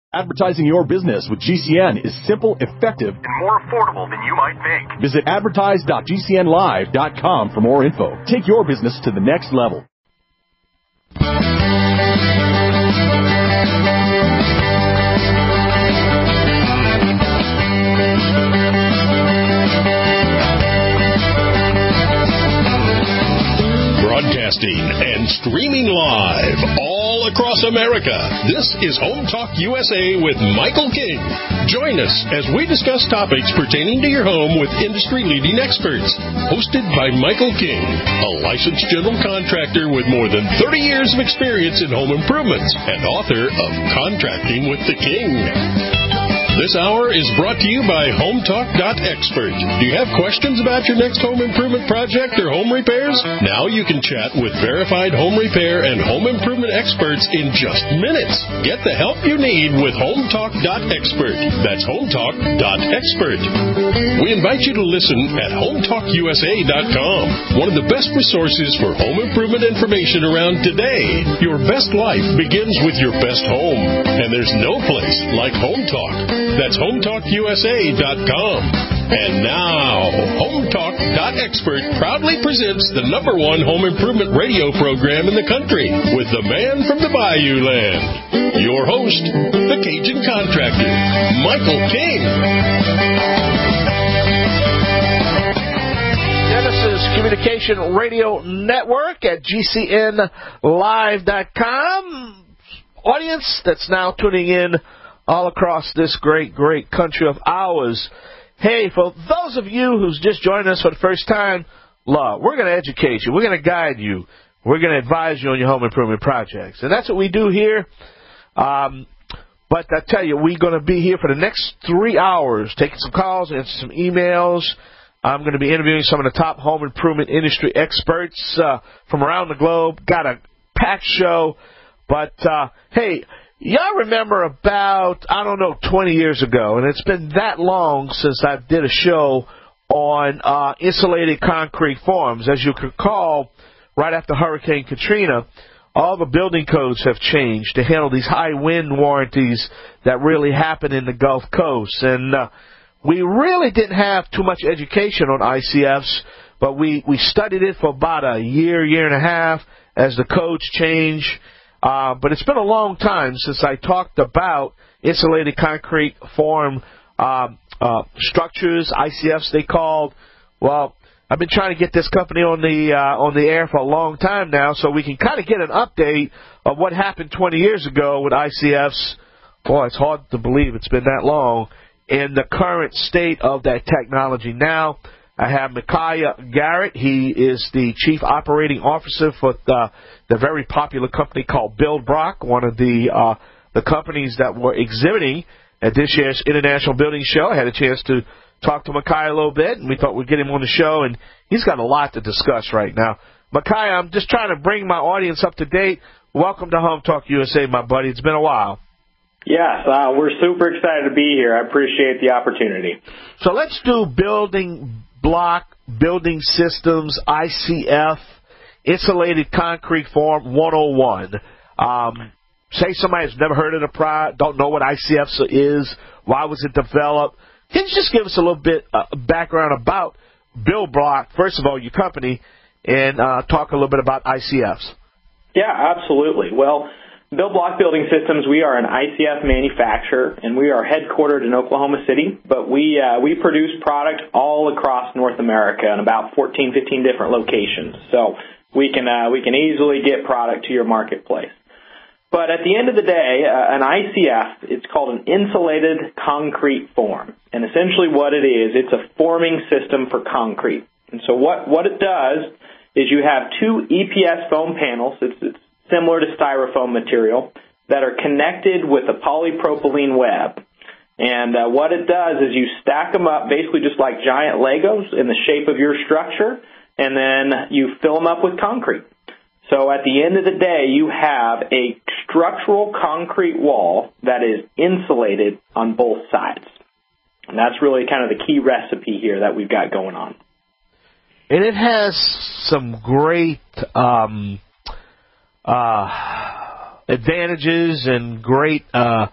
Advertising your business with GCN is simple, effective, and more affordable than you might think. Visit advertise.gcnlive.com for more info. Take your business to the next level. Broadcasting and streaming live all across America. This is Home Talk USA with Michael King. Join us as we discuss topics pertaining to your home with industry-leading experts. Hosted by Michael King, a licensed general contractor with more than 30 years of experience in home improvements and author of Contracting with the King. This hour is brought to you by HomeTalk.expert. Do you have questions about your next home improvement project or home repairs? Now you can chat with verified home repair and home improvement experts in just minutes. Get the help you need with HomeTalk.expert. That's HomeTalk.expert. We invite you to listen at HomeTalkUSA.com, one of the best resources for home improvement information around today. Your best life begins with your best home, and there's no place like Home Talk. That's HomeTalkUSA.com. And now, HomeTalk.expert proudly presents the #1 home improvement radio program in the country with the man from the Bayou Land. Your host, the Cajun Contractor, Michael King. Genesis Communication Radio Network at GCNlive.com. Audience that's now tuning in all across this great, great country of ours. Hey, for those of you who's just joined us for the first time, we're going to educate you. We're going to guide you. We're going to advise you on your home improvement projects. And that's what we do here. But I tell you, we're going to be here for the next 3 hours, taking some calls, answering some emails. I'm going to be interviewing some of the top home improvement industry experts from around the globe. Got a packed show. But, hey, y'all remember about, 20 years ago, and it's been that long since I did a show on insulated concrete forms. As you can recall, right after Hurricane Katrina, all the building codes have changed to handle these high wind warranties that really happen in the Gulf Coast. And we really didn't have too much education on ICFs, but we studied it for about a year and a half as the codes change. But it's been a long time since I talked about insulated concrete form structures, ICFs they called. Well, I've been trying to get this company on the air for a long time now, so we can kind of get an update of what happened 20 years ago with ICFs. Boy, it's hard to believe it's been that long. And the current state of that technology now. I have Micaiah Garrett. He is the Chief Operating Officer for the very popular company called Build Brock, one of the companies that were exhibiting at this year's International Building Show. I had a chance to talk to Micaiah a little bit, and we thought we'd get him on the show, and he's got a lot to discuss right now. Micaiah, I'm just trying to bring my audience up to date. Welcome to Home Talk USA, my buddy. It's been a while. Yes, we're super excited to be here. I appreciate the opportunity. So let's do building block, building systems, ICF, insulated concrete form 101. Say somebody has never heard of the product, don't know what ICF is, why was it developed? Can you just give us a little bit background about Build Block, first of all, your company, and talk a little bit about ICFs? Yeah, absolutely. Well, Build Block Building Systems, we are an ICF manufacturer, and we are headquartered in Oklahoma City, but we produce product all across North America in about 14, 15 different locations. So we can easily get product to your marketplace. But at the end of the day, an ICF, it's called an insulated concrete form. And essentially what it is, it's a forming system for concrete. And so what it does is you have two EPS foam panels, it's similar to styrofoam material, that are connected with a polypropylene web. And what it does is you stack them up basically just like giant Legos in the shape of your structure, and then you fill them up with concrete. So at the end of the day, you have a structural concrete wall that is insulated on both sides. And that's really kind of the key recipe here that we've got going on. And it has some great advantages and great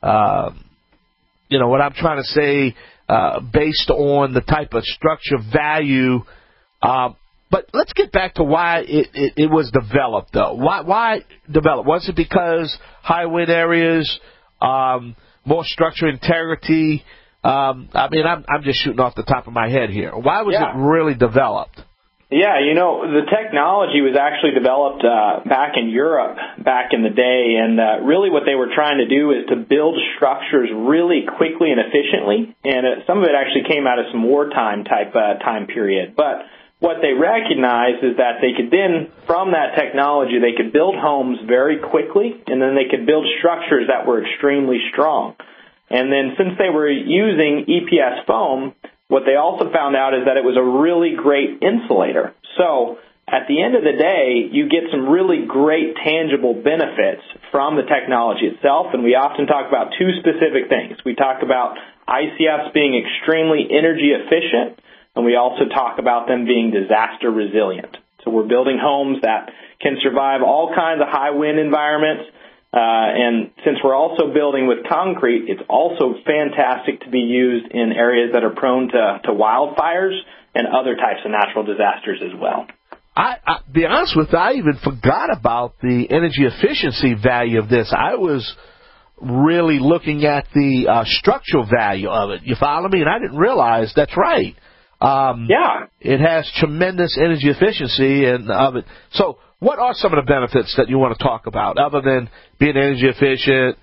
what I'm trying to say, based on the type of structure value. But let's get back to why it was developed, though. Why developed? Was it because high wind areas, more structure integrity? I'm just shooting off the top of my head here. Why was it really developed? Yeah, the technology was actually developed back in Europe back in the day, and really what they were trying to do is to build structures really quickly and efficiently, and some of it actually came out of some wartime type time period. But what they recognized is that they could then, from that technology, they could build homes very quickly, and then they could build structures that were extremely strong. And then since they were using EPS foam, what they also found out is that it was a really great insulator. So at the end of the day, you get some really great tangible benefits from the technology itself, and we often talk about two specific things. We talk about ICFs being extremely energy efficient, and we also talk about them being disaster resilient. So we're building homes that can survive all kinds of high wind environments. And since we're also building with concrete, it's also fantastic to be used in areas that are prone to wildfires and other types of natural disasters as well. I be honest with you, I even forgot about the energy efficiency value of this. I was really looking at the structural value of it. You follow me? And I didn't realize that's right. It has tremendous energy efficiency and of it. So what are some of the benefits that you want to talk about other than being energy efficient?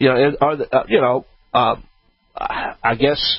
I guess,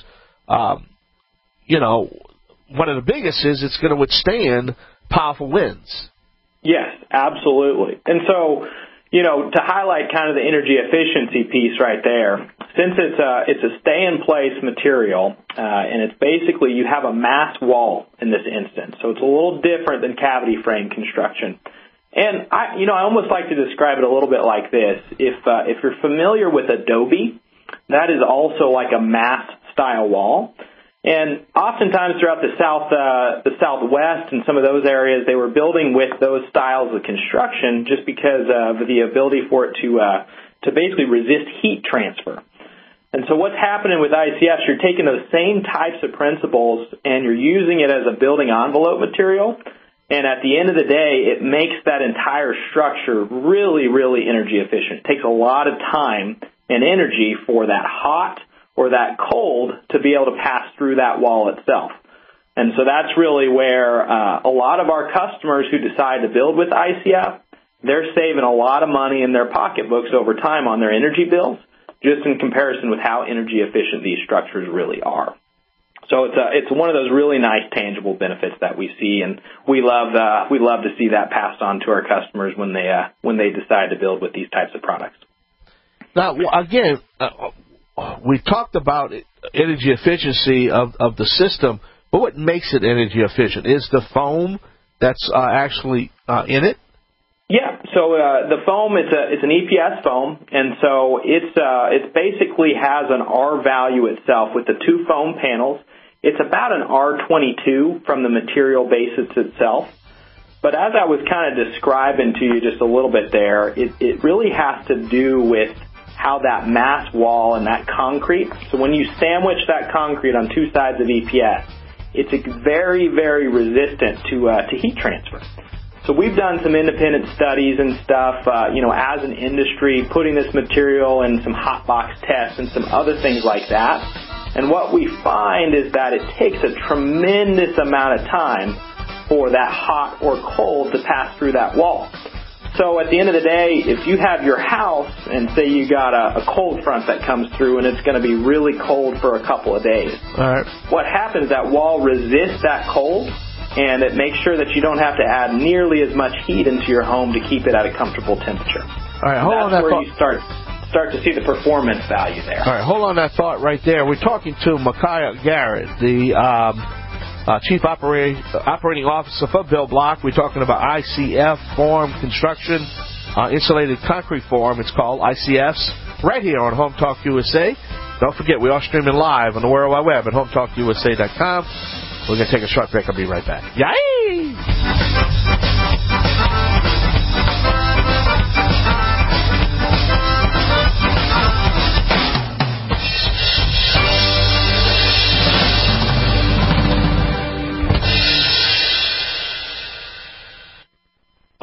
one of the biggest is it's going to withstand powerful winds. Yes, absolutely. And so, to highlight kind of the energy efficiency piece right there, since it's a stay-in-place material, and it's basically you have a mass wall in this instance, so it's a little different than cavity frame construction. And I almost like to describe it a little bit like this. If you're familiar with adobe, that is also like a mass style wall. And oftentimes throughout the Southwest and some of those areas, they were building with those styles of construction just because of the ability for it to basically resist heat transfer. And so what's happening with ICFs, you're taking those same types of principles and you're using it as a building envelope material. And at the end of the day, it makes that entire structure really, really energy efficient. It takes a lot of time and energy for that hot or that cold to be able to pass through that wall itself. And so that's really where a lot of our customers who decide to build with ICF, they're saving a lot of money in their pocketbooks over time on their energy bills, just in comparison with how energy efficient these structures really are. So it's one of those really nice tangible benefits that we see, and we love to see that passed on to our customers when they decide to build with these types of products. Now, again, we talked about energy efficiency of the system, but what makes it energy efficient? Is the foam that's actually in it? Yeah, so the foam it's an EPS foam, and so it basically has an R value itself with the two foam panels. It's about an R22 from the material basis itself. But as I was kind of describing to you just a little bit there, it really has to do with how that mass wall and that concrete, so when you sandwich that concrete on two sides of EPS, it's very, very resistant to heat transfer. So we've done some independent studies and stuff, as an industry, putting this material in some hot box tests and some other things like that. And what we find is that it takes a tremendous amount of time for that hot or cold to pass through that wall. So at the end of the day, if you have your house and say you got a cold front that comes through and it's going to be really cold for a couple of days, all right, what happens, that wall resists that cold, and it makes sure that you don't have to add nearly as much heat into your home to keep it at a comfortable temperature. All right, hold on that thought. You start to see the performance value there. All right, hold on that thought right there. We're talking to Micaiah Garrett, the Chief Operating Officer for Bill Block. We're talking about ICF Form Construction, Insulated Concrete Form. It's called ICFs, right here on Home Talk USA. Don't forget, we are streaming live on the World Wide Web at HomeTalkUSA.com. We're going to take a short break. I'll be right back. Yay!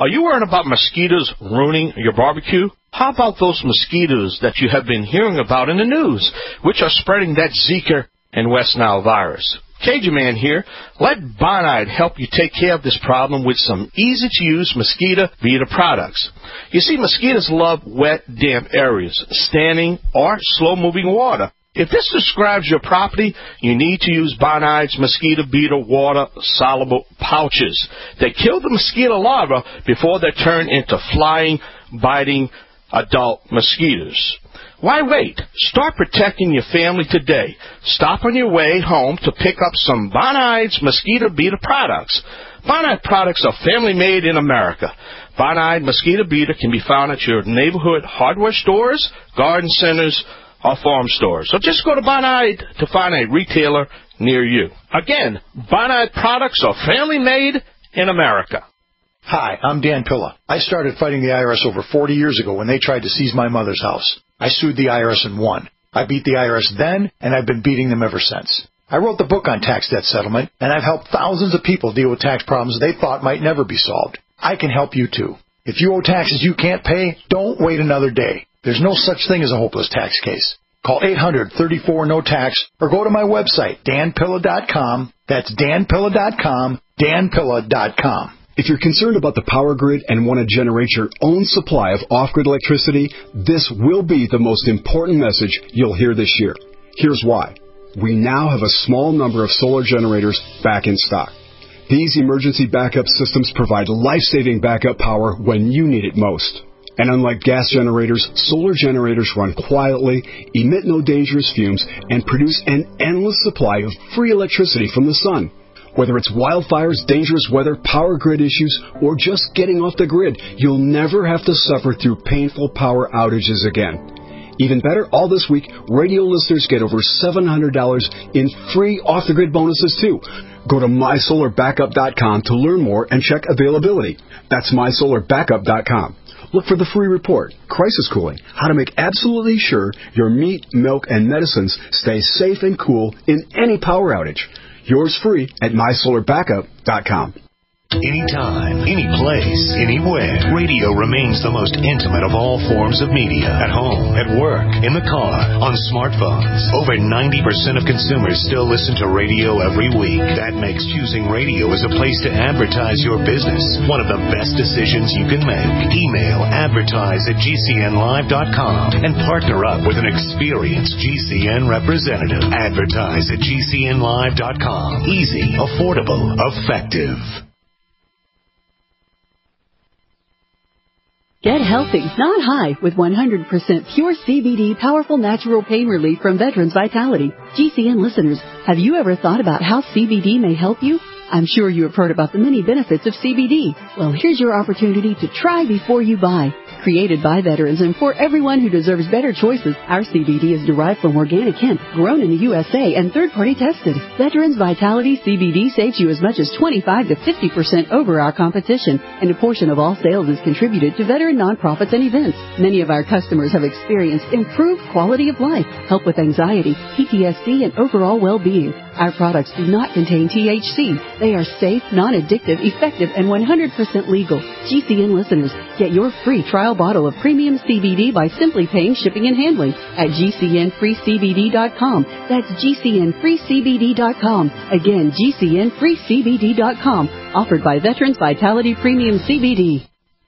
Are you worried about mosquitoes ruining your barbecue? How about those mosquitoes that you have been hearing about in the news, which are spreading that Zika and West Nile virus? Cajun Man here. Let Bonide help you take care of this problem with some easy-to-use mosquito beater products. You see, mosquitoes love wet, damp areas, standing or slow-moving water. If this describes your property, you need to use Bonide's mosquito beater water-soluble pouches. They kill the mosquito larvae before they turn into flying, biting adult mosquitoes. Why wait? Start protecting your family today. Stop on your way home to pick up some Bonide's mosquito beater products. Bonide products are family-made in America. Bonide mosquito beater can be found at your neighborhood hardware stores, garden centers, or farm stores. So just go to Bonide to find a retailer near you. Again, Bonide products are family-made in America. Hi, I'm Dan Pilla. I started fighting the IRS over 40 years ago when they tried to seize my mother's house. I sued the IRS and won. I beat the IRS then, and I've been beating them ever since. I wrote the book on tax debt settlement, and I've helped thousands of people deal with tax problems they thought might never be solved. I can help you too. If you owe taxes you can't pay, don't wait another day. There's no such thing as a hopeless tax case. Call 800-34-NO-TAX or go to my website, danpilla.com. That's danpilla.com, danpilla.com. If you're concerned about the power grid and want to generate your own supply of off-grid electricity, this will be the most important message you'll hear this year. Here's why. We now have a small number of solar generators back in stock. These emergency backup systems provide life-saving backup power when you need it most. And unlike gas generators, solar generators run quietly, emit no dangerous fumes, and produce an endless supply of free electricity from the sun. Whether it's wildfires, dangerous weather, power grid issues, or just getting off the grid, you'll never have to suffer through painful power outages again. Even better, all this week, radio listeners get over $700 in free off-the-grid bonuses, too. Go to mysolarbackup.com to learn more and check availability. That's mysolarbackup.com. Look for the free report, Crisis Cooling, how to make absolutely sure your meat, milk, and medicines stay safe and cool in any power outage. Yours free at mysolarbackup.com. Anytime, any place, anywhere, radio remains the most intimate of all forms of media. At home, at work, in the car, on smartphones. Over 90% of consumers still listen to radio every week. That makes choosing radio as a place to advertise your business one of the best decisions you can make. Email advertise@gcnlive.com and partner up with an experienced GCN representative. Advertise at gcnlive.com. Easy, affordable, effective. Get healthy, not high, with 100% pure CBD powerful natural pain relief from Veterans Vitality. GCN listeners, have you ever thought about how CBD may help you? I'm sure you have heard about the many benefits of CBD. Well, here's your opportunity to try before you buy. Created by veterans and for everyone who deserves better choices, our CBD is derived from organic hemp, grown in the USA, and third-party tested. Veterans Vitality CBD saves you as much as 25 to 50% over our competition, and a portion of all sales is contributed to veteran nonprofits and events. Many of our customers have experienced improved quality of life, help with anxiety, PTSD, and overall well-being. Our products do not contain THC. They are safe, non-addictive, effective, and 100% legal. GCN listeners, get your free trial bottle of premium CBD by simply paying shipping and handling at GCNFreeCBD.com. That's GCNFreeCBD.com. Again, GCNFreeCBD.com. Offered by Veterans Vitality Premium CBD.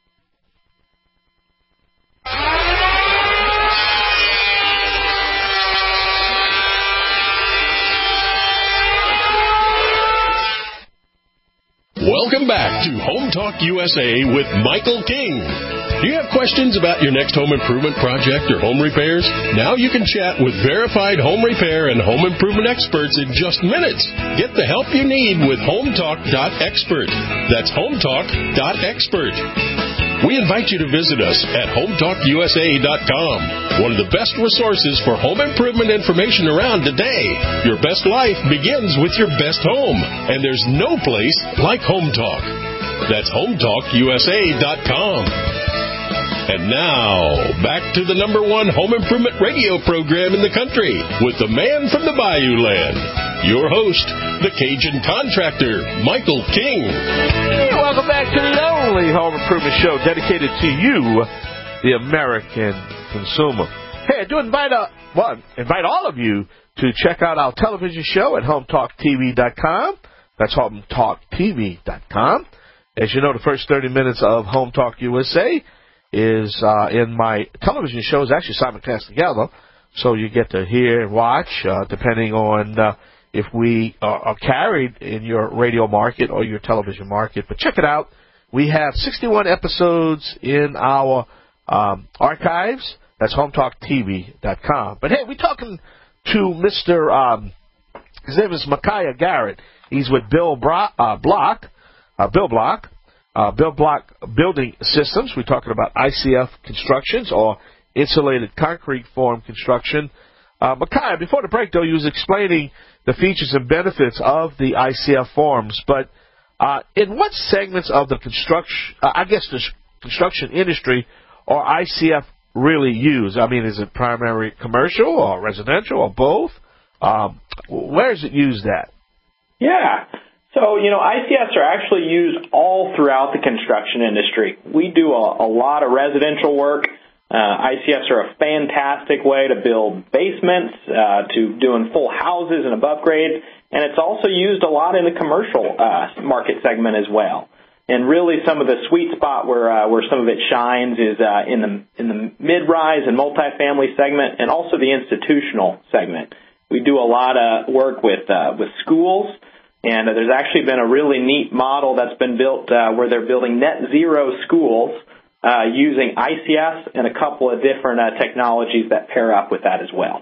Welcome back to Home Talk USA with Michael King. Do you have questions about your next home improvement project or home repairs? Now you can chat with verified home repair and home improvement experts in just minutes. Get the help you need with HomeTalk.expert. That's HomeTalk.expert. We invite you to visit us at HomeTalkUSA.com, one of the best resources for home improvement information around today. Your best life begins with your best home, and there's no place like Home Talk. That's HomeTalkUSA.com. And now, back to the #1 home improvement radio program in the country with the man from the Bayou Land. your host, the Cajun Contractor, Michael King. Hey, welcome back to the only home improvement show dedicated to you, the American consumer. Hey, I do invite all of you to check out our television show at HomeTalkTV.com. That's HomeTalkTV.com. As you know, the first 30 minutes of Home Talk USA is in my television show is actually simulcast together, so you get to hear and watch, depending on if we are carried in your radio market or your television market. But check it out. We have 61 episodes in our archives. That's HomeTalkTV.com. But, hey, we're talking to Mr. His name is Micaiah Garrett. He's with Bill Block Building Systems. We're talking about ICF constructions or insulated concrete form construction. Micaiah, before the break, though, you was explaining the features and benefits of the ICF forms. But in what segments of the construction industry are ICF really used? I mean, is it primary commercial or residential or both? Where is it used at? Yeah. So, ICFs are actually used all throughout the construction industry. We do a lot of residential work. ICFs are a fantastic way to build basements, to doing full houses and above grade, and it's also used a lot in the commercial market segment as well. And really, some of the sweet spot where some of it shines is in the mid-rise and multifamily segment, and also the institutional segment. We do a lot of work with schools, and there's actually been a really neat model that's been built where they're building net zero schools using ICF and a couple of different technologies that pair up with that as well.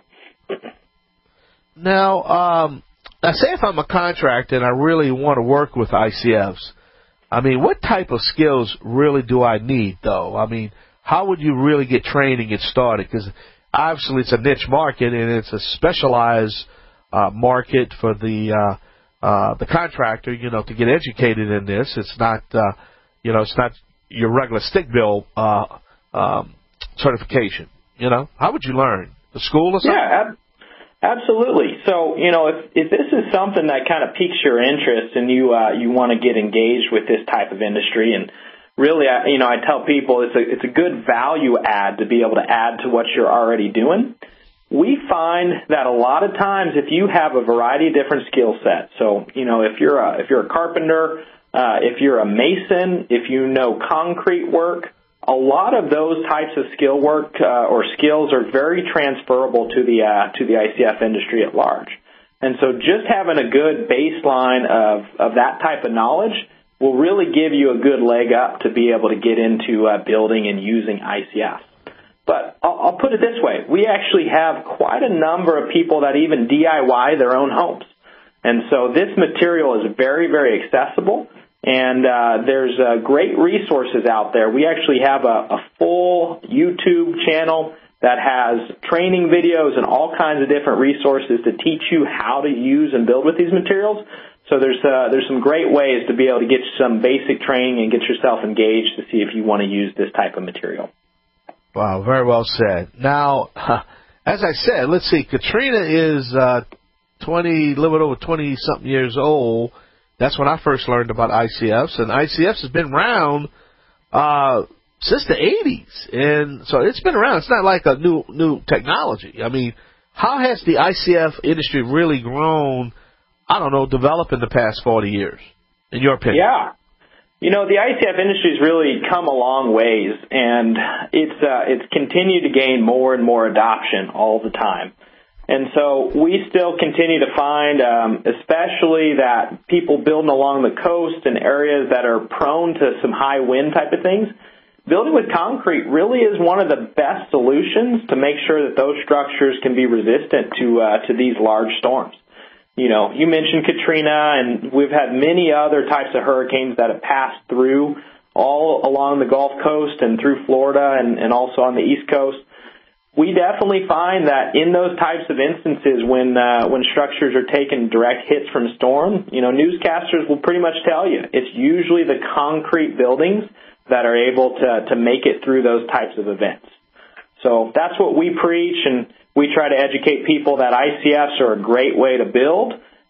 Now, say if I'm a contractor and I really want to work with ICFs, I mean, what type of skills really do I need, though? I mean, how would you really get trained and get started? Because obviously it's a niche market and it's a specialized market for the contractor, to get educated in this. It's not, it's not your regular stick bill certification. How would you learn? The school or something? Yeah, absolutely. So, if this is something that kind of piques your interest and you want to get engaged with this type of industry, and really, I tell people it's a good value add to be able to add to what you're already doing. We find that a lot of times if you have a variety of different skill sets, so, if you're a carpenter, if you're a mason, if you know concrete work, a lot of those types of skill work or skills are very transferable to the ICF industry at large. And so just having a good baseline of that type of knowledge will really give you a good leg up to be able to get into building and using ICF. But I'll put it this way. We actually have quite a number of people that even DIY their own homes. And so this material is very, very accessible. And there's great resources out there. We actually have a full YouTube channel that has training videos and all kinds of different resources to teach you how to use and build with these materials. So there's some great ways to be able to get some basic training and get yourself engaged to see if you want to use this type of material. Wow, very well said. Now, as I said, let's see, Katrina is a little bit over 20-something years old. That's when I first learned about ICFs, and ICFs has been around since the 80s, and so it's been around. It's not like a new technology. I mean, how has the ICF industry really grown, developed in the past 40 years, in your opinion? Yeah. The ICF industry has really come a long ways, and it's continued to gain more and more adoption all the time. And so we still continue to find, especially that people building along the coast and areas that are prone to some high wind type of things, building with concrete really is one of the best solutions to make sure that those structures can be resistant to these large storms. You mentioned Katrina, and we've had many other types of hurricanes that have passed through all along the Gulf Coast and through Florida and also on the East Coast. We definitely find that in those types of instances when structures are taking direct hits from storm, newscasters will pretty much tell you it's usually the concrete buildings that are able to make it through those types of events. So that's what we preach, and we try to educate people that ICFs are a great way to build,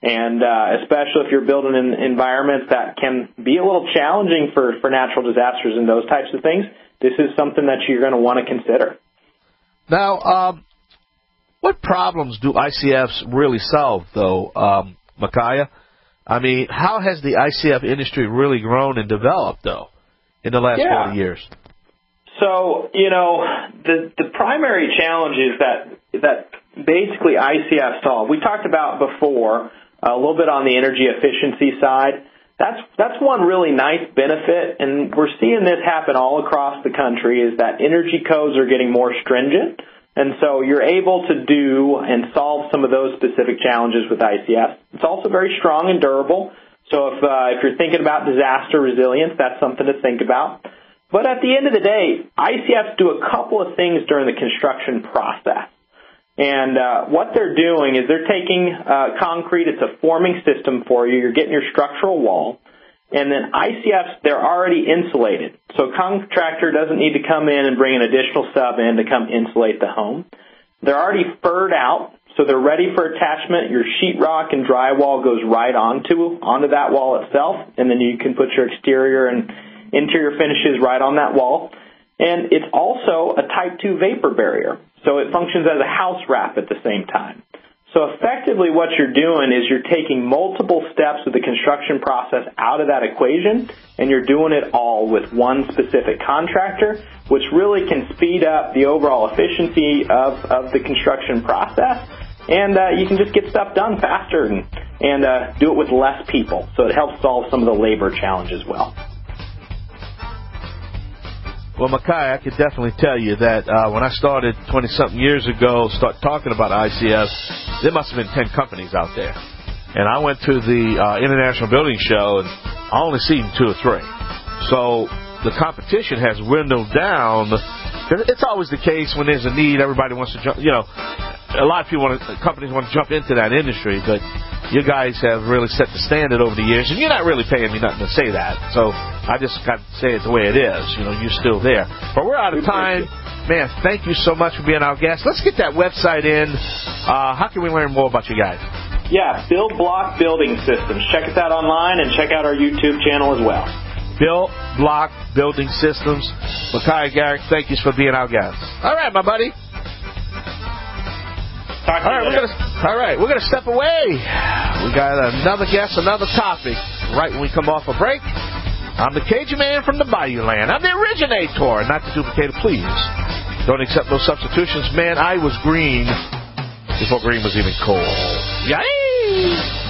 And especially if you're building in environments that can be a little challenging for natural disasters and those types of things, this is something that you're going to want to consider. Now, what problems do ICFs really solve, though, Micaiah? I mean, how has the ICF industry really grown and developed, though, in the last 40 years? So, the primary challenges that basically ICF solve, we talked about before a little bit on the energy efficiency side. That's one really nice benefit, and we're seeing this happen all across the country, is that energy codes are getting more stringent. And so you're able to do and solve some of those specific challenges with ICF. It's also very strong and durable. So if you're thinking about disaster resilience, that's something to think about. But at the end of the day, ICFs do a couple of things during the construction process. And what they're doing is they're taking concrete. It's a forming system for you. You're getting your structural wall. And then ICFs, they're already insulated. So a contractor doesn't need to come in and bring an additional sub in to come insulate the home. They're already furred out, so they're ready for attachment. Your sheetrock and drywall goes right onto that wall itself, and then you can put your exterior and interior finishes right on that wall. And it's also a Type 2 vapor barrier, so it functions as a house wrap at the same time. So effectively what you're doing is you're taking multiple steps of the construction process out of that equation, and you're doing it all with one specific contractor, which really can speed up the overall efficiency of the construction process, and you can just get stuff done faster and do it with less people. So it helps solve some of the labor challenge as well. Well, Micaiah, I could definitely tell you that when I started 20-something years ago, start talking about ICF, there must have been 10 companies out there. And I went to the International Building Show, and I only seen 2 or 3. So the competition has dwindled down. It's always the case when there's a need, everybody wants to jump. A lot of companies want to jump into that industry, but you guys have really set the standard over the years, and you're not really paying me nothing to say that. So I just got to say it the way it is. You're still there. But we're out of time. Man, thank you so much for being our guest. Let's get that website in. How can we learn more about you guys? Yeah, Build Block Building Systems. Check us out online and check out our YouTube channel as well. Build Block Building Systems. Micaiah Garrick, thank you for being our guest. All right, my buddy. All right, we're gonna step away. We got another guest, another topic right when we come off a break. I'm the Cajun man from the Bayou Land. I'm the originator, not the duplicator, please. Don't accept no substitutions. Man, I was green before green was even cool. Yay!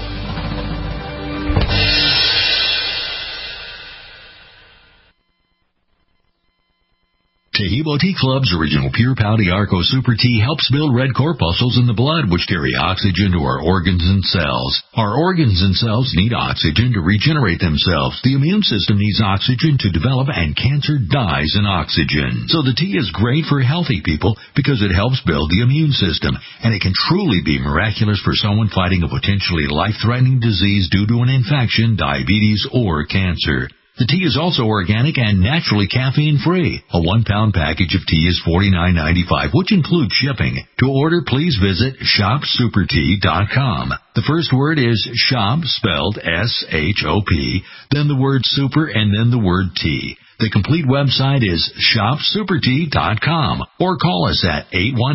Taheebo Tea Club's original Pure Pouty Arco Super Tea helps build red corpuscles in the blood, which carry oxygen to our organs and cells. Our organs and cells need oxygen to regenerate themselves. The immune system needs oxygen to develop, and cancer dies in oxygen. So the tea is great for healthy people because it helps build the immune system, and it can truly be miraculous for someone fighting a potentially life-threatening disease due to an infection, diabetes, or cancer. The tea is also organic and naturally caffeine-free. A 1-pound package of tea is $49.95, which includes shipping. To order, please visit shopsupertea.com. The first word is shop, spelled S-H-O-P, then the word super, and then the word tea. The complete website is shopsupertea.com, or call us at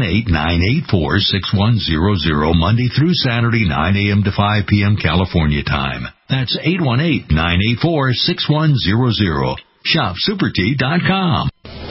818-984-6100 Monday through Saturday, 9 a.m. to 5 p.m. California time. That's 818-984-6100. shopsupertea.com.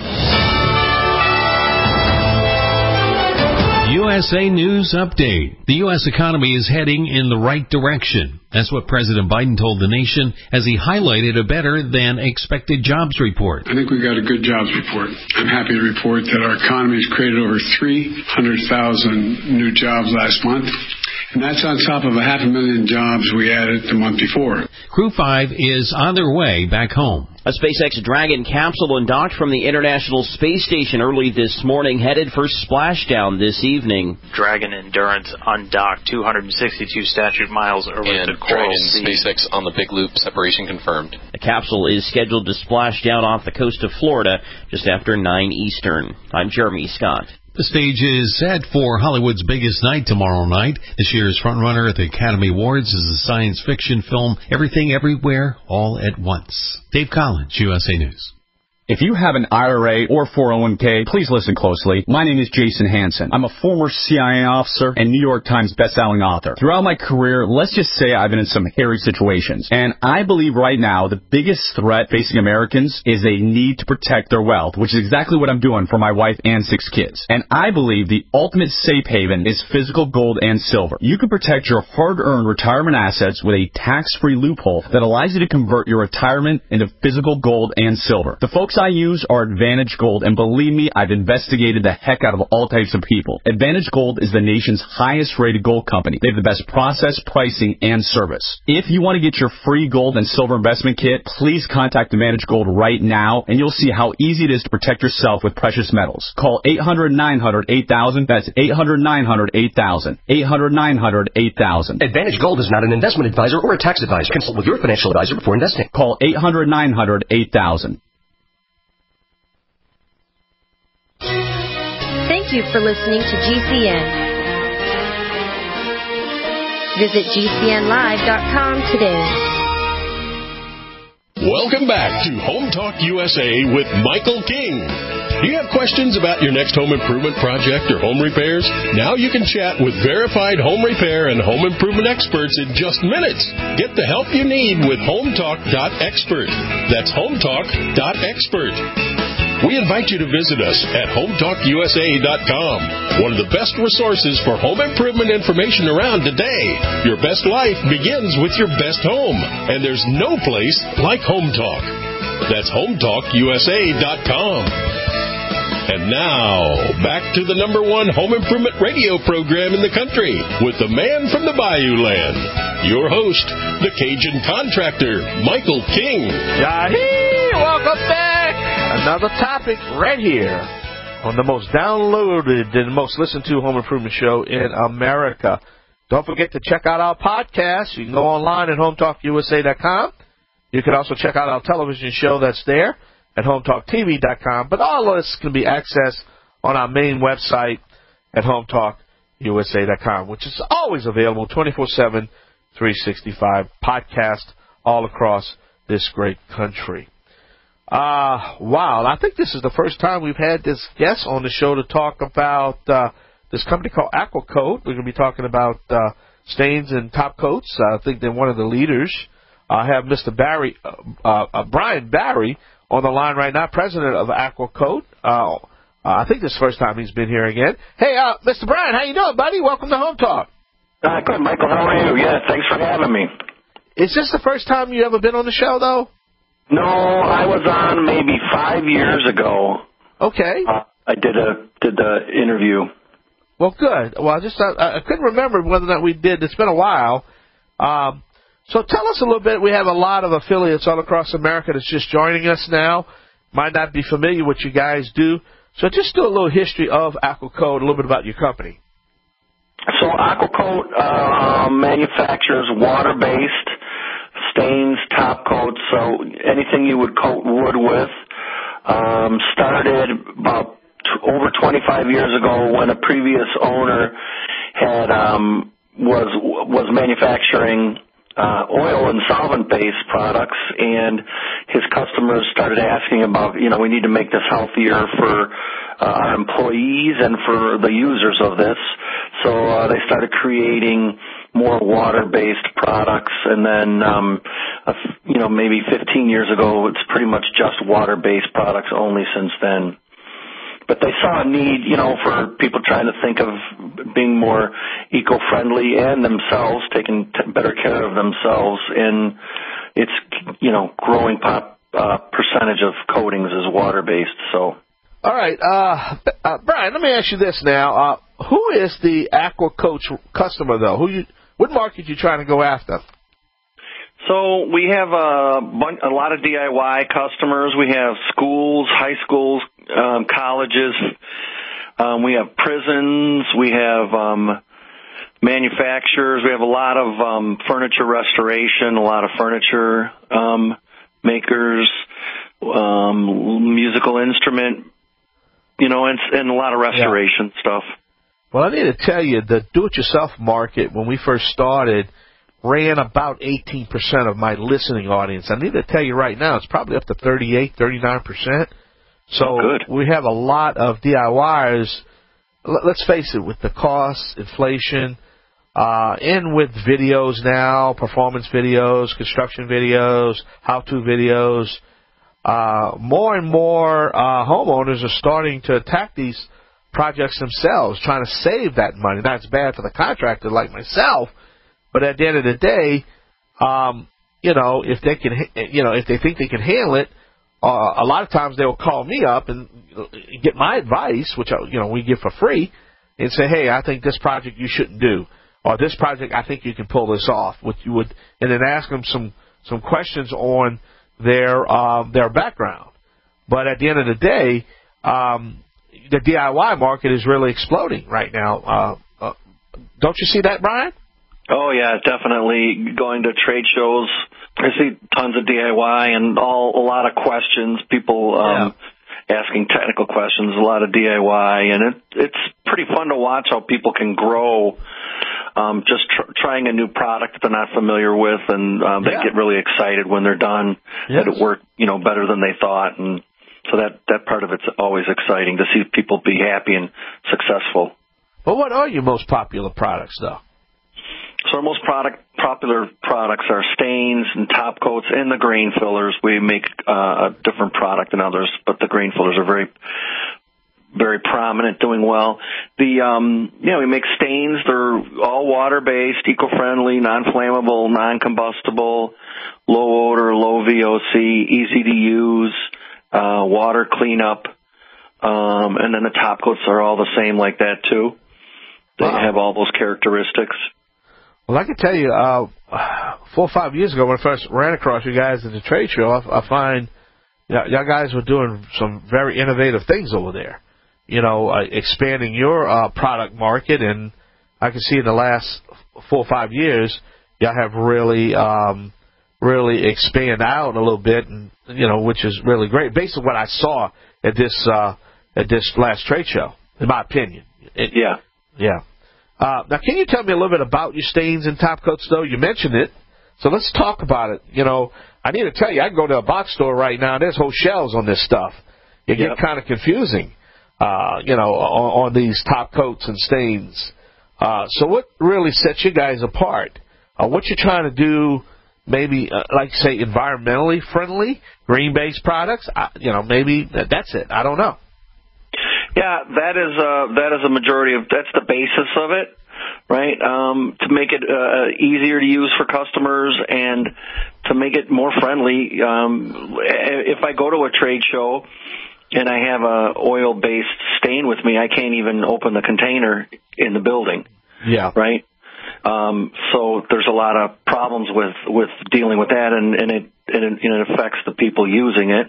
USA News Update. The U.S. economy is heading in the right direction. That's what President Biden told the nation as he highlighted a better-than-expected jobs report. I think we got a good jobs report. I'm happy to report that our economy has created over 300,000 new jobs last month, and that's on top of 500,000 jobs we added the month before. Crew 5 is on their way back home. A SpaceX Dragon capsule undocked from the International Space Station early this morning, headed for splashdown this evening. Dragon Endurance undocked 262 statute miles over the Coral Sea. SpaceX on the Big Loop, separation confirmed. The capsule is scheduled to splash down off the coast of Florida just after 9 Eastern. I'm Jeremy Scott. The stage is set for Hollywood's biggest night tomorrow night. This year's frontrunner at the Academy Awards is the science fiction film Everything Everywhere All at Once. Dave Collins, USA News. If you have an IRA or 401k, please listen closely. My name is Jason Hansen. I'm a former CIA officer and New York Times bestselling author. Throughout my career, let's just say I've been in some hairy situations. And I believe right now the biggest threat facing Americans is a need to protect their wealth, which is exactly what I'm doing for my wife and 6 kids. And I believe the ultimate safe haven is physical gold and silver. You can protect your hard-earned retirement assets with a tax-free loophole that allows you to convert your retirement into physical gold and silver. The folks I use are Advantage Gold, and believe me, I've investigated the heck out of all types of people. Advantage Gold is the nation's highest-rated gold company. They have the best process, pricing, and service. If you want to get your free gold and silver investment kit, please contact Advantage Gold right now, and you'll see how easy it is to protect yourself with precious metals. Call 800-900-8000. That's 800-900-8000. 800-900-8000. Advantage Gold is not an investment advisor or a tax advisor. Consult with your financial advisor before investing. Call 800-900-8000. Thank you for listening to GCN. Visit GCNlive.com today. Welcome back to Home Talk USA with Michael King. Do you have questions about your next home improvement project or home repairs? Now you can chat with verified home repair and home improvement experts in just minutes. Get the help you need with HomeTalk.expert. That's HomeTalk.expert. We invite you to visit us at HomeTalkUSA.com, one of the best resources for home improvement information around today. Your best life begins with your best home, and there's no place like Home Talk. That's HomeTalkUSA.com. And now, back to the #1 home improvement radio program in the country with the man from the Bayou Land, your host, the Cajun contractor, Michael King. Yahee! Welcome back! Another topic right here on the most downloaded and most listened to home improvement show in America. Don't forget to check out our podcast. You can go online at HomeTalkUSA.com. You can also check out our television show that's there at HomeTalkTV.com. But all of this can be accessed on our main website at HomeTalkUSA.com, which is always available 24/7, 365 podcast all across this great country. Wow. I think this is the first time we've had this guest on the show to talk about this company called AquaCoat. We're going to be talking about stains and top coats. I think they're one of the leaders. I have Mr. Barry, Brian Barry on the line right now, president of AquaCoat. I think this is the first time he's been here again. Hey, Mr. Brian, how you doing, buddy? Welcome to Home Talk. Good, Michael. How are you? Yeah, thanks for having me. Is this the first time you ever been on the show, though? No, I was on maybe 5 years ago. Okay. I did the interview. Well, good. Well, I couldn't remember whether or not we did. It's been a while. So tell us a little bit. We have a lot of affiliates all across America that's just joining us now. Might not be familiar with what you guys do. So just do a little history of AquaCoat, a little bit about your company. So AquaCoat manufactures water-based stains, top coats, so anything you would coat wood with. Started about over 25 years ago when a previous owner had was manufacturing oil and solvent-based products, and his customers started asking about, we need to make this healthier for our employees and for the users of this. So they started creating more water-based products, and then, maybe 15 years ago, it's pretty much just water-based products only since then. But they saw a need, for people trying to think of being more eco-friendly and themselves, taking better care of themselves, and it's, growing percentage of coatings is water-based, so. All right, Brian, let me ask you this now. Who is the AquaCoat customer, though? What market you trying to go after? So we have a lot of DIY customers. We have schools, high schools, colleges. We have prisons. We have manufacturers. We have a lot of furniture restoration, a lot of furniture makers, musical instrument and a lot of restoration stuff. Well, I need to tell you, the do-it-yourself market, when we first started, ran about 18% of my listening audience. I need to tell you right now, it's probably up to 38, 39%. So we have a lot of DIYers. Let's face it, with the costs, inflation, and with videos now, performance videos, construction videos, how-to videos, more and more homeowners are starting to attack these projects themselves, trying to save that money. Now, it's bad for the contractor like myself, but at the end of the day, if they can, if they think they can handle it, a lot of times they will call me up and get my advice, which we give for free, and say, hey, I think this project you shouldn't do, or this project I think you can pull this off. And then ask them some questions on their background. But at the end of the day, the DIY market is really exploding right now. Don't you see that, Brian? Oh, yeah, definitely. Going to trade shows, I see tons of DIY and a lot of questions, people asking technical questions, a lot of DIY, and it's pretty fun to watch how people can grow just trying a new product that they're not familiar with, and they get really excited when they're done, that it worked better than they thought, and so that part of it's always exciting to see people be happy and successful. Well, what are your most popular products, though? So our most popular products are stains and top coats and the grain fillers. We make a different product than others, but the grain fillers are very, very prominent, doing well. We make stains. They're all water-based, eco-friendly, non-flammable, non-combustible, low odor, low VOC, easy to use, water cleanup. And then the top coats are all the same like that, too. They have all those characteristics. Well, I can tell you, 4 or 5 years ago when I first ran across you guys at the trade show, I find y'all guys were doing some very innovative things over there. Expanding your product market, and I can see in the last 4 or 5 years, y'all have really expanded out a little bit, and which is really great, based on what I saw at this last trade show, in my opinion. Yeah. Now, can you tell me a little bit about your stains and top coats, though? You mentioned it, so let's talk about it. I need to tell you, I can go to a box store right now, and there's whole shelves on this stuff. It gets kind of confusing, on these top coats and stains. So what really sets you guys apart? What you're trying to do, maybe, like say, environmentally friendly, green-based products? Maybe that's it. I don't know. Yeah, that is a majority that's the basis of it, right? To make it easier to use for customers and to make it more friendly. If I go to a trade show and I have a oil-based stain with me, I can't even open the container in the building. Yeah. Right? So there's a lot of problems with dealing with that, and it affects the people using it.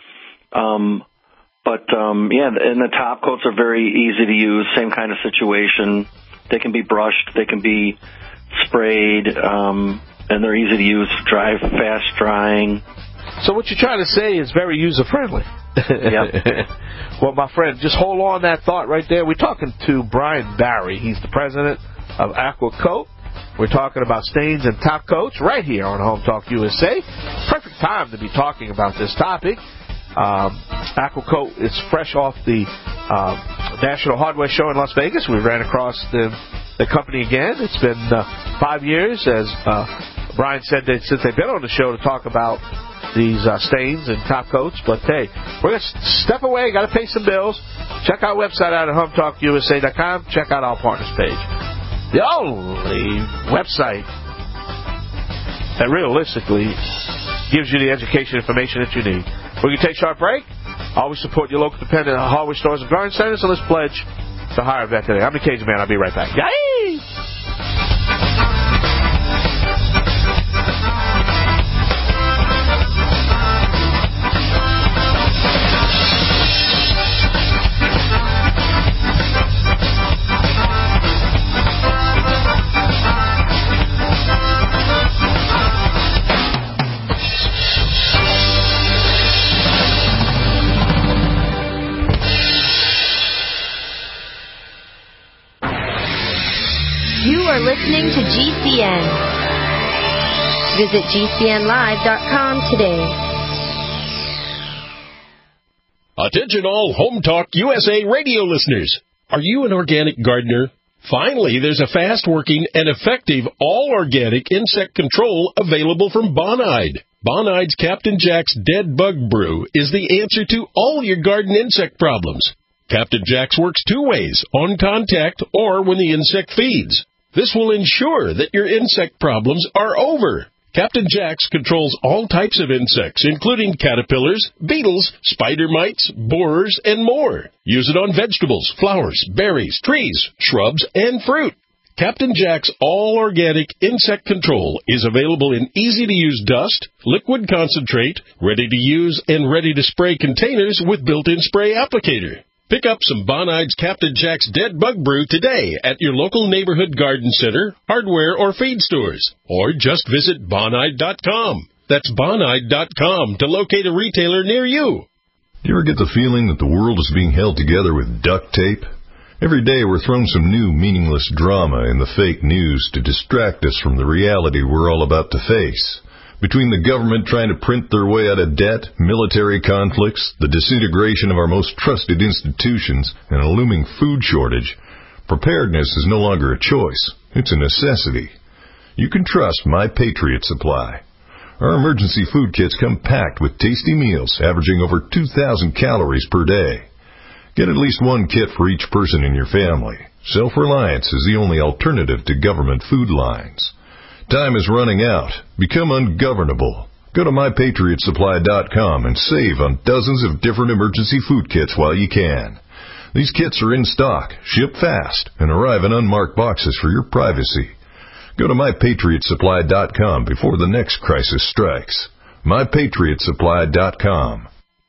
And the top coats are very easy to use, same kind of situation. They can be brushed, they can be sprayed, and they're easy to use, fast drying. So what you're trying to say is very user-friendly. Yep. Well, my friend, just hold on that thought right there. We're talking to Brian Barry. He's the president of Aqua Coat. We're talking about stains and top coats right here on Home Talk USA. Perfect time to be talking about this topic. Aqua Coat is fresh off the National Hardware Show in Las Vegas. We ran across the company again. It's been 5 years, as Brian said, since they've been on the show to talk about these stains and top coats. But hey, we're going to step away. Got to pay some bills. Check our website out at HomeTalkUSA.com. Check out our partners page. The only website that realistically gives you the education information that you need. We can take a short break. Always support your local dependent hardware stores and garden centers. So let's pledge to hire a vet today. I'm the Cajun Man. I'll be right back. Yay! You are listening to GCN. Visit GCNlive.com today. Attention all Home Talk USA radio listeners. Are you an organic gardener? Finally, there's a fast-working and effective all-organic insect control available from Bonide. Bonide's Captain Jack's Dead Bug Brew is the answer to all your garden insect problems. Captain Jack's works two ways, on contact or when the insect feeds. This will ensure that your insect problems are over. Captain Jack's controls all types of insects, including caterpillars, beetles, spider mites, borers, and more. Use it on vegetables, flowers, berries, trees, shrubs, and fruit. Captain Jack's all-organic insect control is available in easy-to-use dust, liquid concentrate, ready-to-use and ready-to-spray containers with built-in spray applicator. Pick up some Bonide's Captain Jack's Dead Bug Brew today at your local neighborhood garden center, hardware, or feed stores. Or just visit Bonide.com. That's Bonide.com to locate a retailer near you. Do you ever get the feeling that the world is being held together with duct tape? Every day we're thrown some new meaningless drama in the fake news to distract us from the reality we're all about to face. Between the government trying to print their way out of debt, military conflicts, the disintegration of our most trusted institutions, and a looming food shortage, preparedness is no longer a choice. It's a necessity. You can trust My Patriot Supply. Our emergency food kits come packed with tasty meals averaging over 2,000 calories per day. Get at least one kit for each person in your family. Self-reliance is the only alternative to government food lines. Time is running out. Become ungovernable. Go to MyPatriotSupply.com and save on dozens of different emergency food kits while you can. These kits are in stock, ship fast, and arrive in unmarked boxes for your privacy. Go to MyPatriotSupply.com before the next crisis strikes. MyPatriotSupply.com.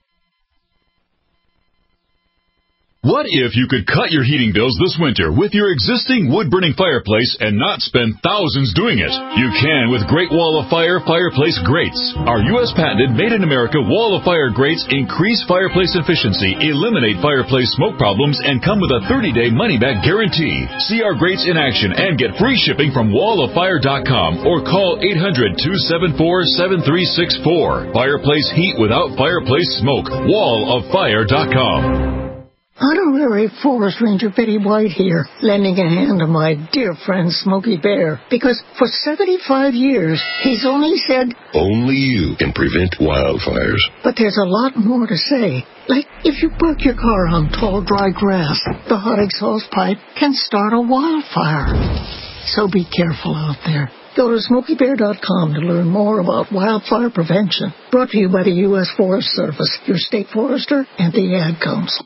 What if you could cut your heating bills this winter with your existing wood-burning fireplace and not spend thousands doing it? You can with Great Wall of Fire fireplace grates. Our U.S. patented made-in-America Wall of Fire grates increase fireplace efficiency, eliminate fireplace smoke problems, and come with a 30-day money-back guarantee. See our grates in action and get free shipping from walloffire.com or call 800-274-7364. Fireplace heat without fireplace smoke. walloffire.com. Honorary Forest Ranger Betty White here, lending a hand to my dear friend Smokey Bear, because for 75 years, he's only said, only you can prevent wildfires. But there's a lot more to say. Like, if you park your car on tall, dry grass, the hot exhaust pipe can start a wildfire. So be careful out there. Go to SmokeyBear.com to learn more about wildfire prevention. Brought to you by the U.S. Forest Service, your state forester, and the Ad Council.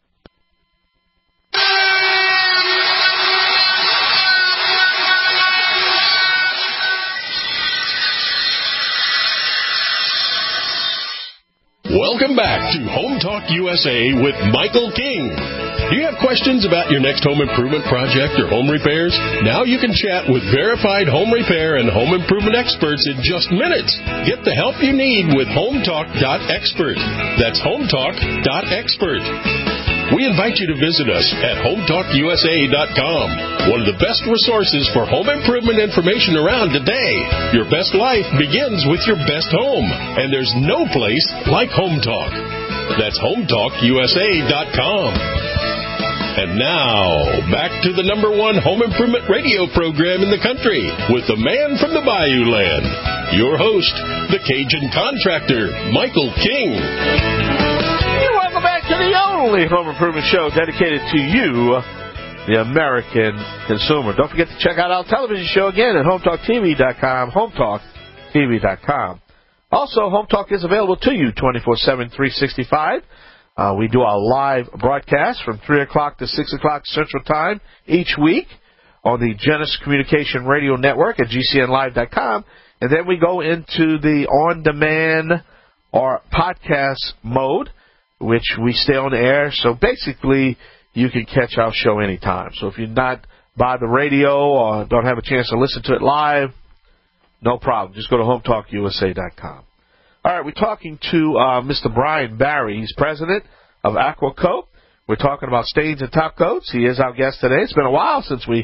Welcome back to Home Talk USA with Michael King. Do you have questions about your next home improvement project or home repairs? Now you can chat with verified home repair and home improvement experts in just minutes. Get the help you need with HomeTalk.expert. That's HomeTalk.expert. We invite you to visit us at HomeTalkUSA.com, one of the best resources for home improvement information around today. Your best life begins with your best home, and there's no place like Home Talk. That's HomeTalkUSA.com. And now, back to the #1 home improvement radio program in the country with the man from the Bayou Land, your host, the Cajun contractor, Michael King. Welcome back to the only home improvement show dedicated to you, the American consumer. Don't forget to check out our television show again at HomeTalkTV.com, HomeTalkTV.com. Also, Home Talk is available to you 24/7, 365. We do our live broadcast from 3 o'clock to 6 o'clock Central Time each week on the Genesis Communication Radio Network at GCNlive.com. And then we go into the on-demand or podcast mode, which we stay on the air. So basically, you can catch our show anytime. So if you're not by the radio or don't have a chance to listen to it live, no problem. Just go to HomeTalkUSA.com. All right, we're talking to Mr. Brian Barry. He's president of Aqua Coat. We're talking about stains and top coats. He is our guest today. It's been a while since we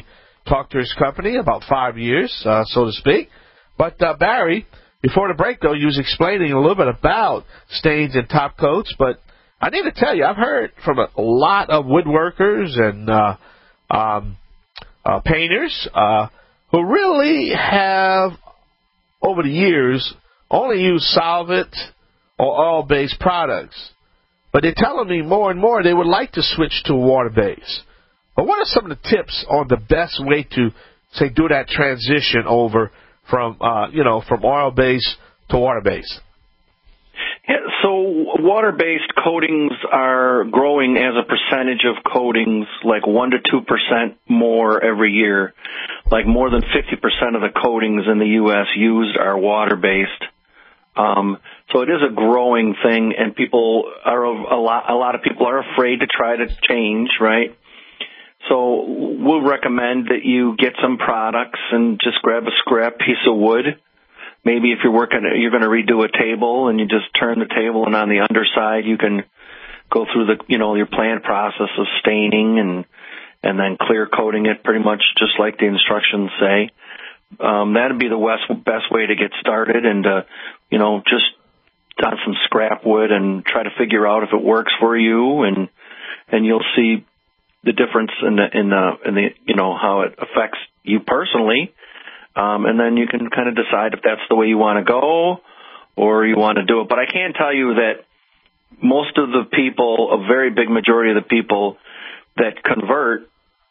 talked to his company about 5 years, so to speak. But Barry, before the break, though, you was explaining a little bit about stains and top coats. But I need to tell you, I've heard from a lot of woodworkers and painters who really have, over the years, only used solvent or oil-based products. But they're telling me more and more they would like to switch to water-based. But what are some of the tips on the best way to, say, do that transition over from oil-based to water-based? Yeah, so water-based coatings are growing as a percentage of coatings like 1 to 2% more every year. Like more than 50% of the coatings in the U.S. used are water-based. So it is a growing thing, and a lot of people are afraid to try to change, right? So we'll recommend that you get some products and just grab a scrap piece of wood. Maybe if you're going to redo a table and you just turn the table, and on the underside you can go through your planned process of staining and then clear coating it pretty much just like the instructions say. That'd be the best way to get started, and just on some scrap wood and try to figure out if it works for you, and you'll see the difference in the how it affects you personally, and then you can kind of decide if that's the way you want to go or you want to do it. But I can tell you that most of the people, a very big majority of the people that convert,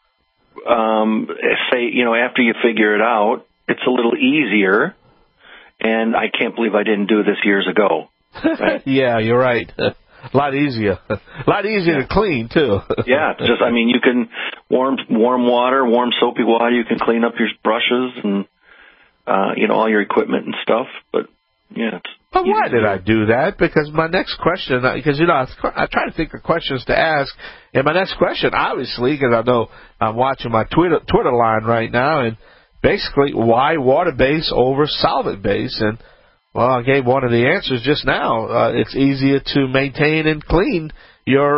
say after you figure it out, it's a little easier. And I can't believe I didn't do this years ago. Right? Yeah, you're right. A lot easier. A lot easier to clean, too. Yeah, you can warm water, warm soapy water. You can clean up your brushes and, all your equipment and stuff. But, yeah. But why did I do that? Because my next question, I try to think of questions to ask. And my next question, obviously, because I know I'm watching my Twitter line right now, and basically, why water-based over solvent-based? And, well, I gave one of the answers just now. It's easier to maintain and clean your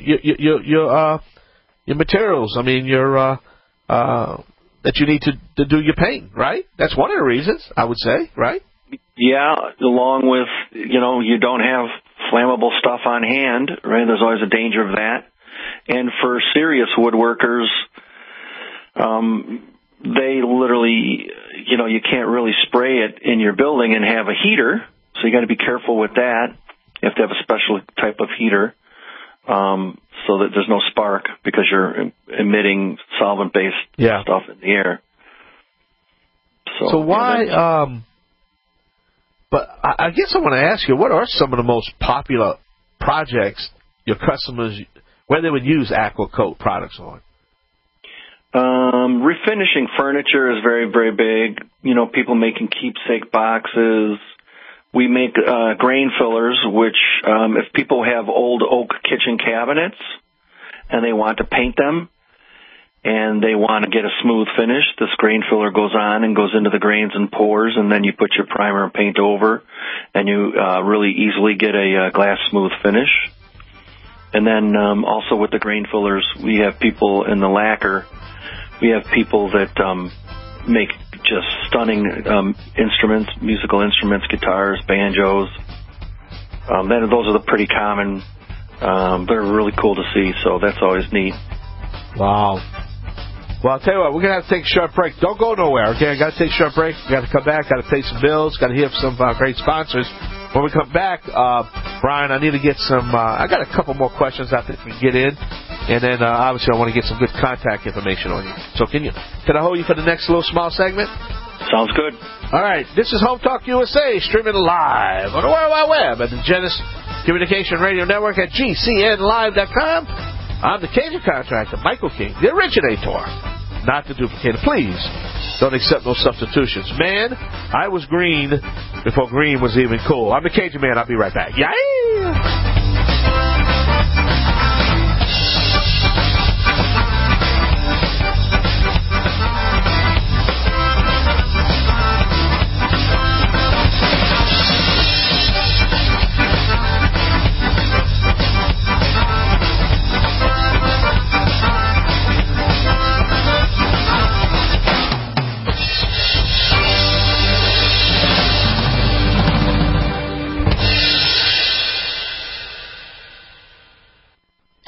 materials. I mean, that you need to do your paint, right? That's one of the reasons, I would say, right? Yeah, along with, you don't have flammable stuff on hand, right? There's always a danger of that. And for serious woodworkers, they literally, you can't really spray it in your building and have a heater, so you got to be careful with that. You have to have a special type of heater so that there's no spark because you're emitting solvent-based stuff in the air. So why? But I guess I want to ask you, what are some of the most popular projects your customers, where they would use AquaCoat products on? Refinishing furniture is very, very big. People making keepsake boxes. We make grain fillers, which if people have old oak kitchen cabinets and they want to paint them and they want to get a smooth finish, this grain filler goes on and goes into the grains and pores, and then you put your primer and paint over, and you really easily get a glass smooth finish. And then also with the grain fillers, we have people in the lacquer. We have people that make just stunning instruments, musical instruments, guitars, banjos. Those are the pretty common. They're really cool to see, so that's always neat. Wow. Well, I'll tell you what, we're going to have to take a short break. Don't go nowhere, okay? I got to take a short break. Got to come back. Got to pay some bills. Got to hear from some great sponsors. When we come back, Brian, I need to get some. I got a couple more questions I think we can get in, and then obviously I want to get some good contact information on you. So can I hold you for the next little small segment? Sounds good. All right, this is Home Talk USA, streaming live on the World Wide Web at the Genesis Communication Radio Network at GCNlive.com. I'm the Cajun contractor, Michael King, the originator, not the duplicator. Please don't accept no substitutions. Man, I was green before green was even cool. I'm the Cajun Man. I'll be right back. Yeah.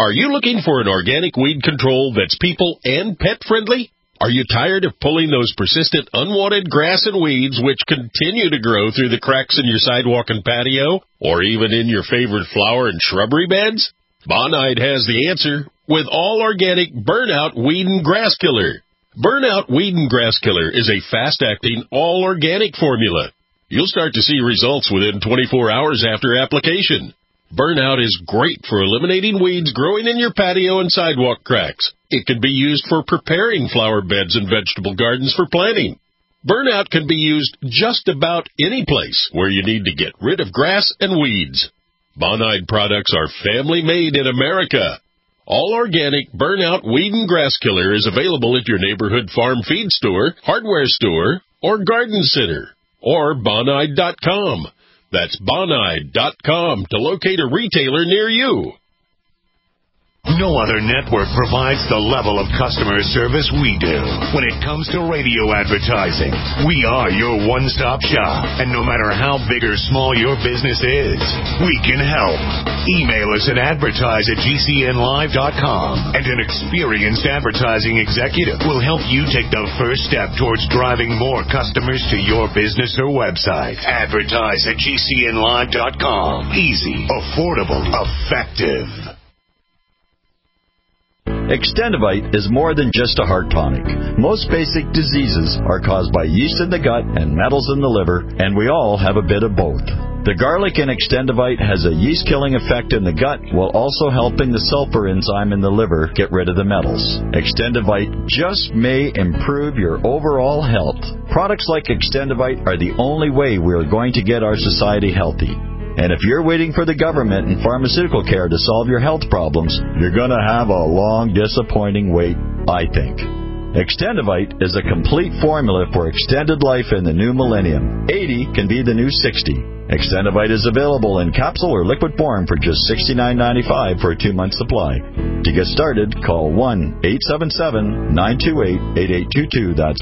Are you looking for an organic weed control that's people and pet friendly? Are you tired of pulling those persistent unwanted grass and weeds which continue to grow through the cracks in your sidewalk and patio, or even in your favorite flower and shrubbery beds? Bonide has the answer with all organic Burnout Weed and Grass Killer. Burnout Weed and Grass Killer is a fast-acting, all-organic formula. You'll start to see results within 24 hours after application. Burnout is great for eliminating weeds growing in your patio and sidewalk cracks. It can be used for preparing flower beds and vegetable gardens for planting. Burnout can be used just about any place where you need to get rid of grass and weeds. Bonide products are family-made in America. All organic Burnout Weed and Grass Killer is available at your neighborhood farm feed store, hardware store, or garden center, or Bonide.com. That's Bonide.com to locate a retailer near you. No other network provides the level of customer service we do. When it comes to radio advertising, we are your one-stop shop. And no matter how big or small your business is, we can help. Email us at advertise@gcnlive.com, and an experienced advertising executive will help you take the first step towards driving more customers to your business or website. Advertise at gcnlive.com. Easy, affordable, effective. Extendivite is more than just a heart tonic. Most basic diseases are caused by yeast in the gut and metals in the liver, and we all have a bit of both. The garlic in Extendivite has a yeast-killing effect in the gut while also helping the sulfur enzyme in the liver get rid of the metals. Extendivite just may improve your overall health. Products like Extendivite are the only way we are going to get our society healthy. And if you're waiting for the government and pharmaceutical care to solve your health problems, you're going to have a long, disappointing wait, I think. Extendivite is a complete formula for extended life in the new millennium. 80 can be the new 60. Extendivite is available in capsule or liquid form for just $69.95 for a 2-month supply. To get started, call 1-877-928-8822. That's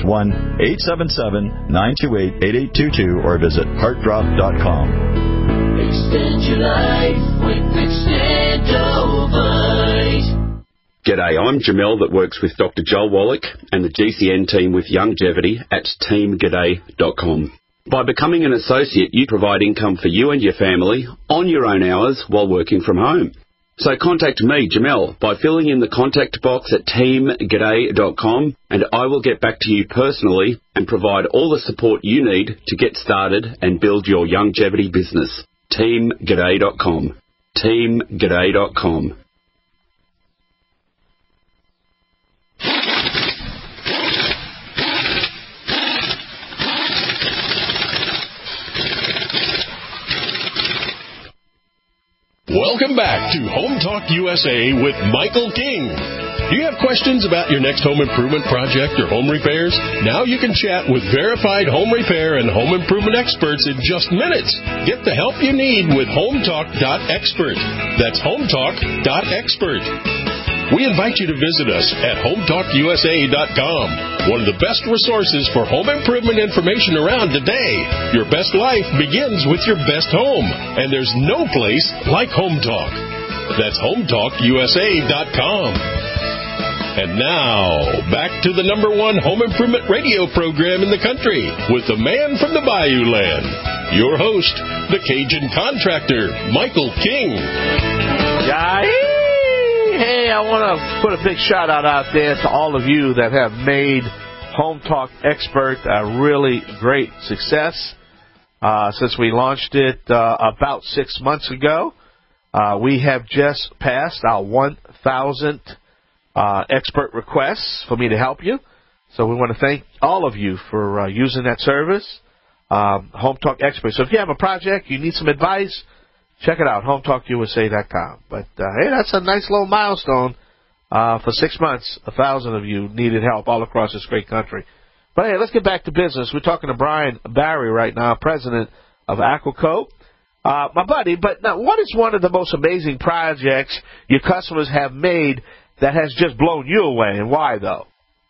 1-877-928-8822 or visit heartdrop.com. Extend your life with Extendivite. G'day, I'm Jamel that works with Dr. Joel Wallach and the GCN team with Longevity at teamg'day.com. By becoming an associate, you provide income for you and your family on your own hours while working from home. So contact me, Jamel, by filling in the contact box at teamg'day.com, and I will get back to you personally and provide all the support you need to get started and build your longevity business. teamg'day.com. teamg'day.com. Welcome back to Home Talk USA with Michael King. Do you have questions about your next home improvement project or home repairs? Now you can chat with verified home repair and home improvement experts in just minutes. Get the help you need with HomeTalk.expert. That's HomeTalk.expert. We invite you to visit us at HomeTalkUSA.com, one of the best resources for home improvement information around today. Your best life begins with your best home, and there's no place like Home Talk. That's HomeTalkUSA.com. And now, back to the #1 home improvement radio program in the country with the man from the Bayou Land, your host, the Cajun contractor, Michael King. Hey, I want to put a big shout-out out there to all of you that have made Home Talk Expert a really great success. Since we launched it about 6 months ago, we have just passed our 1,000th expert requests for me to help you. So we want to thank all of you for using that service, Home Talk Expert. So if you have a project, you need some advice, check it out, HomeTalkUSA.com. But, hey, that's a nice little milestone. For 6 months, 1,000 of you needed help all across this great country. But, hey, let's get back to business. We're talking to Brian Barry right now, president of Aquacoat. My buddy, but now what is one of the most amazing projects your customers have made that has just blown you away, and why, though?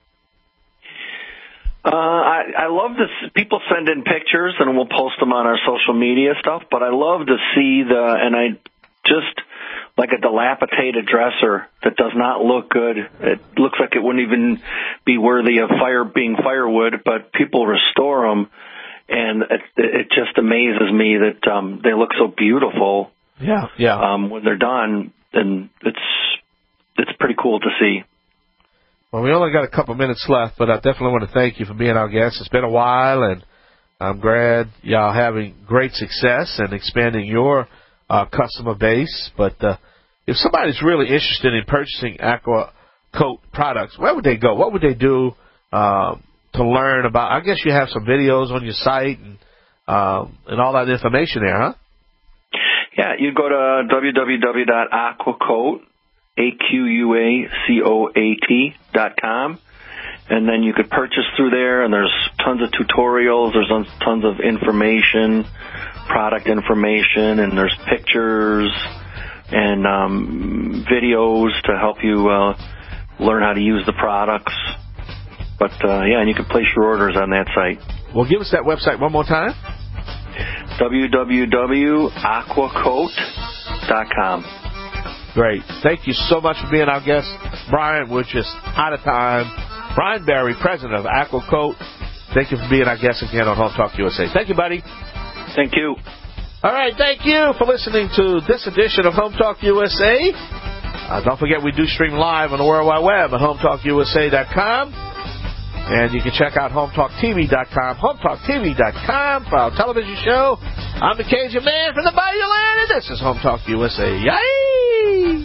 I love to see people send in pictures, and we'll post them on our social media stuff, but I love to see and I just like a dilapidated dresser that does not look good. It looks like it wouldn't even be worthy of being firewood, but people restore them, and it just amazes me that they look so beautiful. Yeah. When they're done, and it's pretty cool to see. Well, we only got a couple minutes left, but I definitely want to thank you for being our guest. It's been a while, and I'm glad y'all having great success and expanding your customer base. But if somebody's really interested in purchasing AquaCoat products, where would they go? What would they do to learn about? I guess you have some videos on your site and all that information there, huh? Yeah, you go to www.aquacoat, AQUACOAT.com, and then you could purchase through there, and there's tons of tutorials, there's tons of information, product information, and there's pictures and videos to help you learn how to use the products. But, and you can place your orders on that site. Well, give us that website one more time. www.aquacoat.com. Great. Thank you so much for being our guest. Brian, we're just out of time. Brian Berry, president of AquaCoat. Thank you for being our guest again on Home Talk USA. Thank you, buddy. Thank you. All right, thank you for listening to this edition of Home Talk USA. Don't forget we do stream live on the World Wide Web at HomeTalkUSA.com. And you can check out HomeTalkTV.com, HomeTalkTV.com for our television show. I'm the Cajun Man from the Bayou Land, and this is Home Talk USA. Yay!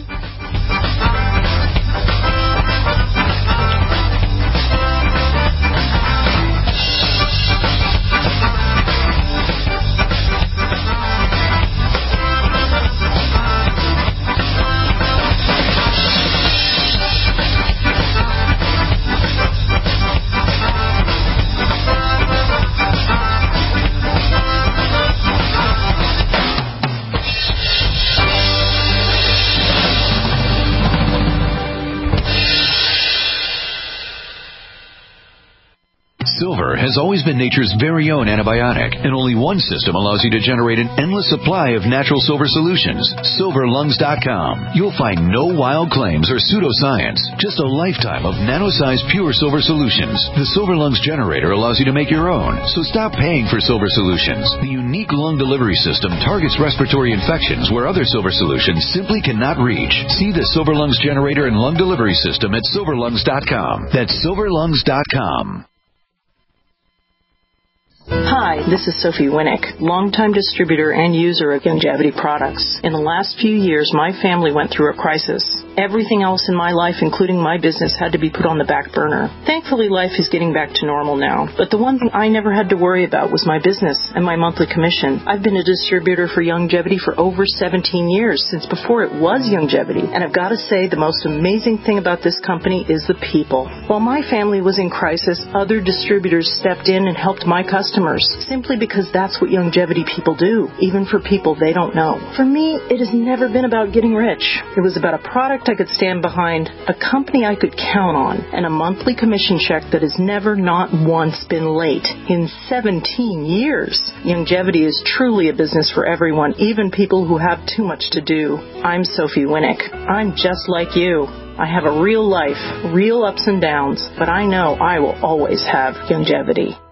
Silver has always been nature's very own antibiotic, and only one system allows you to generate an endless supply of natural silver solutions. SilverLungs.com. You'll find no wild claims or pseudoscience, just a lifetime of nano-sized pure silver solutions. The Silver Lungs generator allows you to make your own, so stop paying for silver solutions. The unique lung delivery system targets respiratory infections where other silver solutions simply cannot reach. See the Silver Lungs generator and lung delivery system at SilverLungs.com. That's SilverLungs.com. Hi, this is Sophie Winnick, longtime distributor and user of Youngevity products. In the last few years, my family went through a crisis. Everything else in my life, including my business, had to be put on the back burner. Thankfully, life is getting back to normal now. But the one thing I never had to worry about was my business and my monthly commission. I've been a distributor for Youngevity for over 17 years, since before it was Youngevity. And I've got to say, the most amazing thing about this company is the people. While my family was in crisis, other distributors stepped in and helped my customers, simply because that's what Youngevity people do, even for people they don't know. For me, it has never been about getting rich. It was about a product I could stand behind, a company I could count on, and a monthly commission check that has never, not once, been late in 17 years. Youngevity is truly a business for everyone, even people who have too much to do. I'm Sophie Winnick. I'm just like you. I have a real life, real ups and downs, but I know I will always have Youngevity.